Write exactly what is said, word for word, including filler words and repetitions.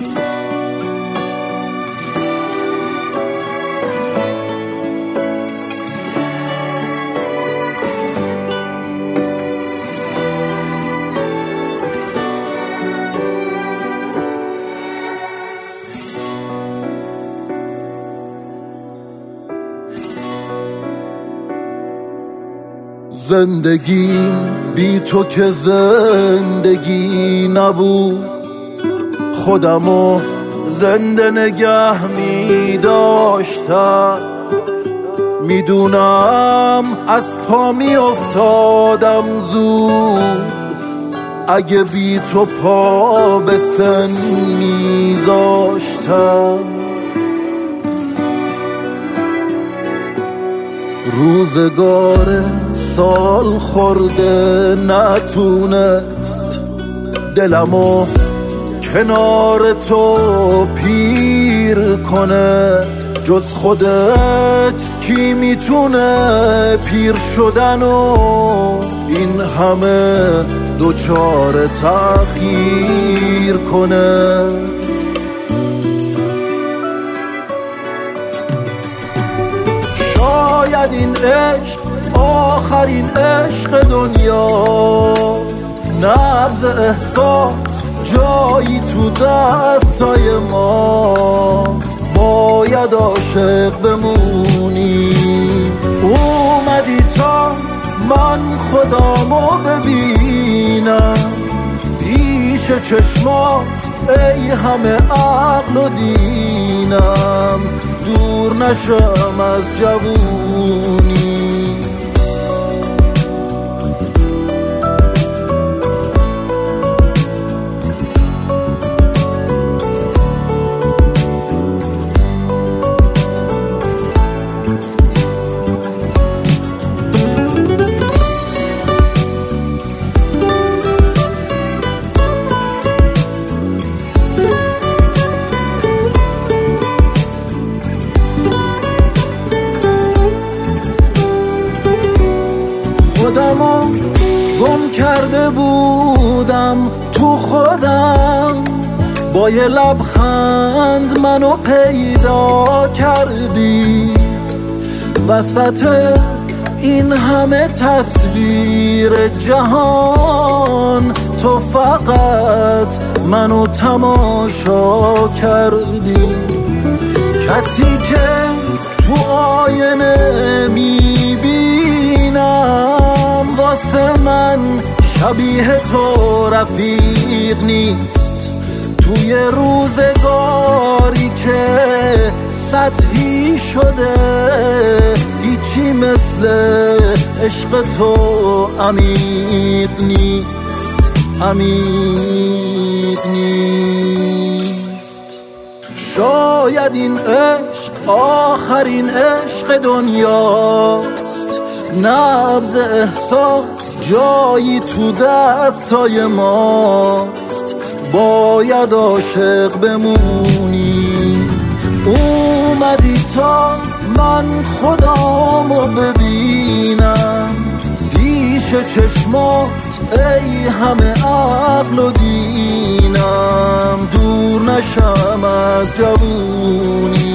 زندگیم بی تو که زندگی نبود، خودمو زنده نگه می داشتم. میدونم از پا می افتادم زود اگه بی تو پا به سن می زاشتم. روزگار سال خورده نتونست دلمو کنار تو پیر کنه. جز خودت کی میتونه پیر شدن و این همه دوچار تأخیر کنه؟ شاید این عشق آخرین عشق دنیاست، نبض احساس جایی تو دستای ما. باید عاشق بمونی. اومدی تا من خودمو ببینم پیش چشمات، ای همه عقل و دینم، دور نشم از جوونی. خودمو گم کرده بودم تو خودم، با یه لبخند منو پیدا کردی. وسط این همه تصویر جهان تو فقط منو تماشا کردی. کسی که تو آینه میبینم واسه من شبیه تو رفیق نیست. توی روزگاری که سطحی شده هیچی مثل عشق تو عمیق نیست، عمیق نیست. شاید این عشق آخرین عشق دنیاست، نبض احساس جایی تو دستای ماست. باید عاشق بمونی. اومدی تا من خودمو ببینم پیش چشمات، ای همه عقل و دینم، دور نشم از جوونی.